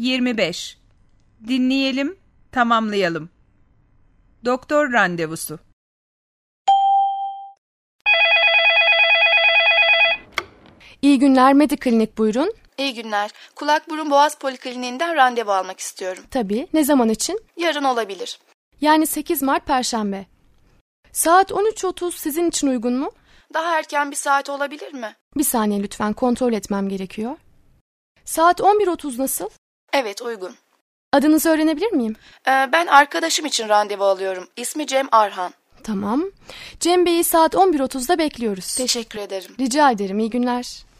25. Dinleyelim, tamamlayalım. Doktor randevusu. İyi günler, Mediklinik buyurun. İyi günler. Kulak Burun Boğaz Polikliniğinden randevu almak istiyorum. Tabii, ne zaman için? Yarın olabilir. Yani 8 Mart Perşembe. Saat 13.30 sizin için uygun mu? Daha erken bir saat olabilir mi? Bir saniye lütfen, kontrol etmem gerekiyor. Saat 11.30 nasıl? Evet, uygun. Adınızı öğrenebilir miyim? Ben arkadaşım için randevu alıyorum. İsmi Cem Arhan. Tamam. Cem Bey'i saat 11.30'da bekliyoruz. Teşekkür ederim. Rica ederim, iyi günler.